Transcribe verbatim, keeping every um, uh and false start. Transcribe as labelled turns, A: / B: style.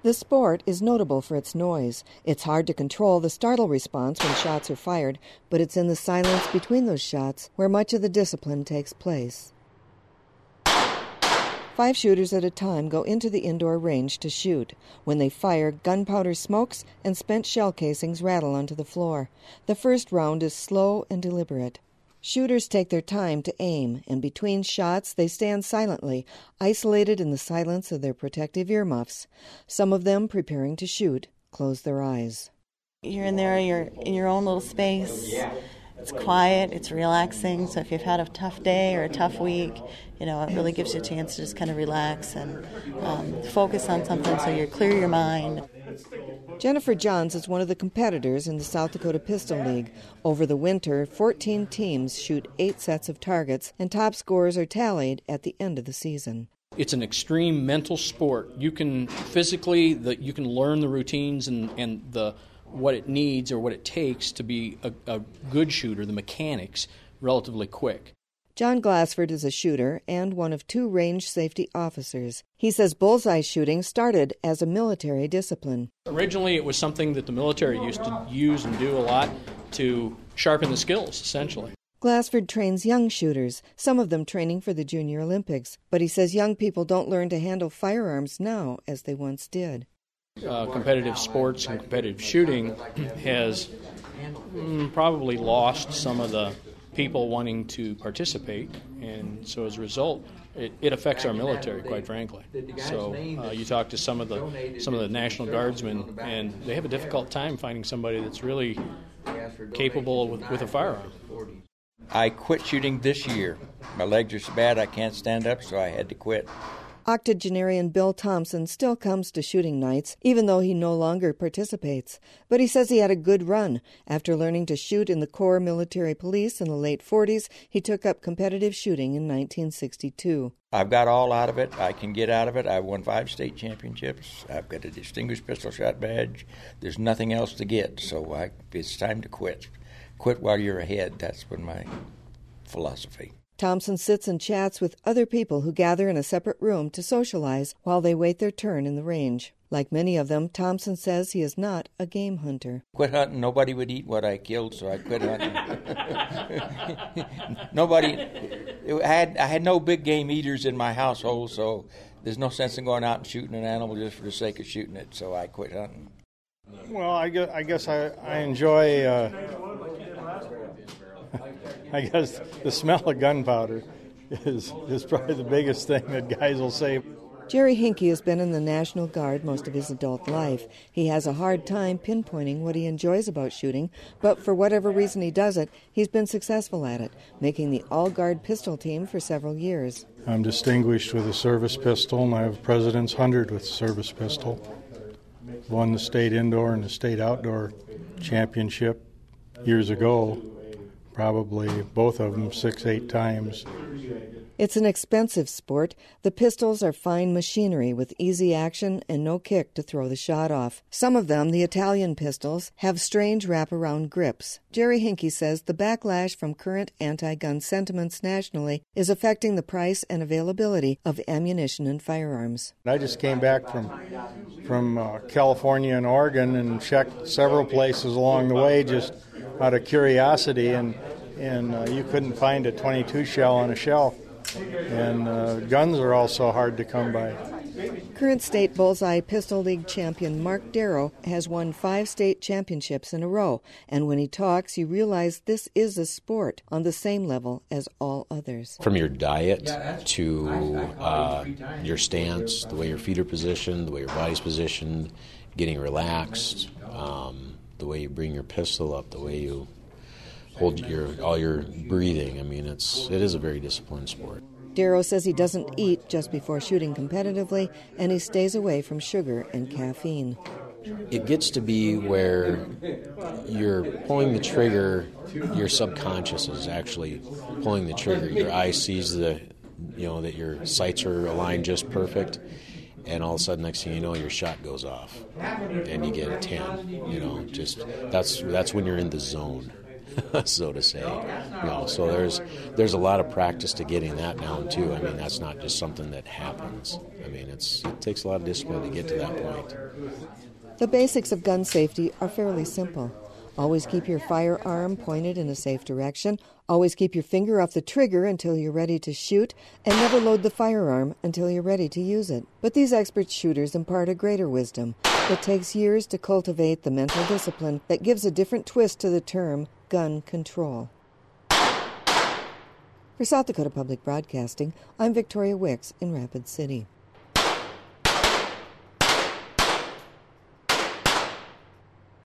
A: The sport is notable for its noise. It's hard to control the startle response when shots are fired, but it's in the silence between those shots where much of the discipline takes place. Five shooters at a time go into the indoor range to shoot. When they fire, gunpowder smokes and spent shell casings rattle onto the floor. The first round is slow and deliberate. Shooters take their time to aim, and between shots they stand silently, isolated in the silence of their protective earmuffs. Some of them, preparing to shoot, close their eyes.
B: You're in there, you're in your own little space. It's quiet, it's relaxing, so if you've had a tough day or a tough week, you know, it really gives you a chance to just kind of relax and um, focus on something so you clear your mind.
A: Jennifer Johns is one of the competitors in the South Dakota Pistol League. Over the winter, fourteen teams shoot eight sets of targets, and top scores are tallied at the end of the season.
C: It's an extreme mental sport. You can physically, the, you can learn the routines and, and the what it needs or what it takes to be a, a good shooter, the mechanics, relatively quick.
A: John Glassford is a shooter and one of two range safety officers. He says bullseye shooting started as a military discipline.
C: Originally, it was something that the military used to use and do a lot to sharpen the skills, essentially.
A: Glassford trains young shooters, some of them training for the Junior Olympics. But he says young people don't learn to handle firearms now as they once did.
C: Uh, competitive sports and competitive shooting has mm, probably lost some of the people wanting to participate, and so as a result, it, it affects our military, quite frankly. So uh, you talk to some of the some of the National Guardsmen, and they have a difficult time finding somebody that's really capable with, with a firearm.
D: I quit shooting this year. My legs are so bad I can't stand up, so I had to quit.
A: Octogenarian Bill Thompson still comes to shooting nights, even though he no longer participates. But he says he had a good run. After learning to shoot in the Corps Military Police in the late forties, he took up competitive shooting in nineteen sixty-two.
D: I've got all out of it. I can get out of it. I've won five state championships. I've got a distinguished pistol shot badge. There's nothing else to get, so I, it's time to quit. Quit while you're ahead. That's been my philosophy.
A: Thompson sits and chats with other people who gather in a separate room to socialize while they wait their turn in the range. Like many of them, Thompson says he is not a game hunter.
D: Quit hunting. Nobody would eat what I killed, so I quit hunting. Nobody. I had, I had no big game eaters in my household, so there's no sense in going out and shooting an animal just for the sake of shooting it, so I quit hunting.
E: Well, I guess I, guess I, I enjoy... Uh, I guess the smell of gunpowder is is probably the biggest thing that guys will say.
A: Jerry Hinkey has been in the National Guard most of his adult life. He has a hard time pinpointing what he enjoys about shooting, but for whatever reason he does it, he's been successful at it, making the all-guard pistol team for several years.
E: I'm distinguished with a service pistol, and I have President's one hundred with a service pistol. Won the state indoor and the state outdoor championship years ago. Probably both of them six, eight times.
A: It's an expensive sport. The pistols are fine machinery with easy action and no kick to throw the shot off. Some of them, the Italian pistols, have strange wraparound grips. Jerry Hinkey says the backlash from current anti-gun sentiments nationally is affecting the price and availability of ammunition and firearms.
E: I just came back from from uh, California and Oregon and checked several places along the way just out of curiosity, and and uh, you couldn't find a twenty-two shell on a shelf. And uh, guns are also hard to come by.
A: Current state Bullseye Pistol League champion Mark Darrow has won five state championships in a row, and when he talks, you realize this is a sport on the same level as all others.
F: From your diet to uh, your stance, the way your feet are positioned, the way your body's positioned, getting relaxed, um, the way you bring your pistol up, the way you hold your all your breathing. I mean, it's it is a very disciplined sport.
A: Darrow says he doesn't eat just before shooting competitively, and he stays away from sugar and caffeine.
F: It gets to be where you're pulling the trigger, your subconscious is actually pulling the trigger. Your eye sees the, you know, that your sights are aligned just perfect, and all of a sudden, next thing you know, your shot goes off, and you get a ten. You know, just that's that's when you're in the zone. so to say. You know, so there's there's a lot of practice to getting that down too. I mean, that's not just something that happens. I mean, it's it takes a lot of discipline to get to that point.
A: The basics of gun safety are fairly simple. Always keep your firearm pointed in a safe direction. Always keep your finger off the trigger until you're ready to shoot, and never load the firearm until you're ready to use it. But these expert shooters impart a greater wisdom. It takes years to cultivate the mental discipline that gives a different twist to the term gun control. For South Dakota Public Broadcasting, I'm Victoria Wicks in Rapid City.